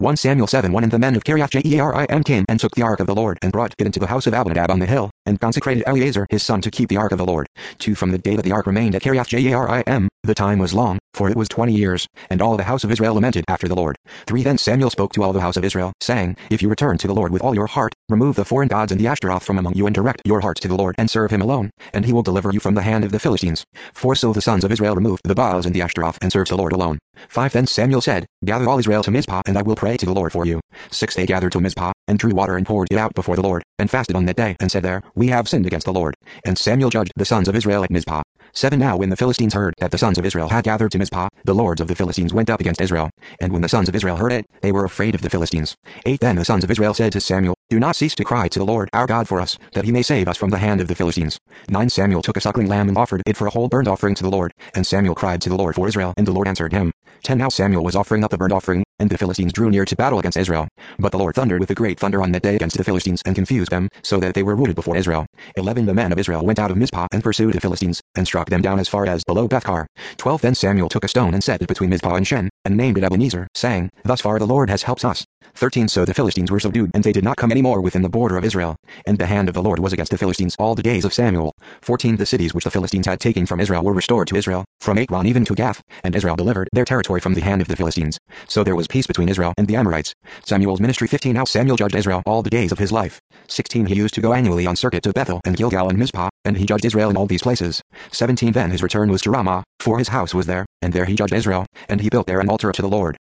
1 Samuel 7:1 And the men of Kiriath-Jearim came and took the ark of the Lord and brought it into the house of Abinadab on the hill, and consecrated Eleazar his son to keep the ark of the Lord. 2 From the day that the ark remained at Kiriath-Jearim, the time was long, for it was 20 years, and all the house of Israel lamented after the Lord. 3 Then Samuel spoke to all the house of Israel, saying, If you return to the Lord with all your heart, remove the foreign gods and the Ashtaroth from among you and direct your hearts to the Lord and serve him alone, and he will deliver you from the hand of the Philistines. 4 So the sons of Israel removed the Baals and the Ashtaroth and served the Lord alone. 5 Then Samuel said, Gather all Israel to Mizpah, and I will pray to the Lord for you. 6 They gathered to Mizpah, and drew water and poured it out before the Lord, and fasted on that day, and said there, We have sinned against the Lord. And Samuel judged the sons of Israel at Mizpah. 7 Now when the Philistines heard that the sons of Israel had gathered to Mizpah, the lords of the Philistines went up against Israel. And when the sons of Israel heard it, they were afraid of the Philistines. 8 Then the sons of Israel said to Samuel, Do not cease to cry to the Lord our God for us, that he may save us from the hand of the Philistines. 9 Samuel took a suckling lamb and offered it for a whole burnt offering to the Lord, and Samuel cried to the Lord for Israel, and the Lord answered him. 10 Now Samuel was offering up the burnt offering, and the Philistines drew near to battle against Israel. But the Lord thundered with a great thunder on that day against the Philistines, and confused them, so that they were routed before Israel. 11 The men of Israel went out of Mizpah and pursued the Philistines, and struck them down as far as below Bethkar. 12 Then Samuel took a stone and set it between Mizpah and Shen, and named it Ebenezer, saying, Thus far the Lord has helped us. 13 So the Philistines were subdued, and they did not come any more within the border of Israel. And the hand of the Lord was against the Philistines all the days of Samuel. 14 The cities which the Philistines had taken from Israel were restored to Israel, from Ekron even to Gath, and Israel delivered their territory from the hand of the Philistines. So there was peace between Israel and the Amorites. Samuel's ministry. 15 Now Samuel judged Israel all the days of his life. 16 He used to go annually on circuit to Bethel and Gilgal and Mizpah, and he judged Israel in all these places. 17 Then his return was to Ramah, for his house was there, and there he judged Israel, and he built there an altar to the Lord.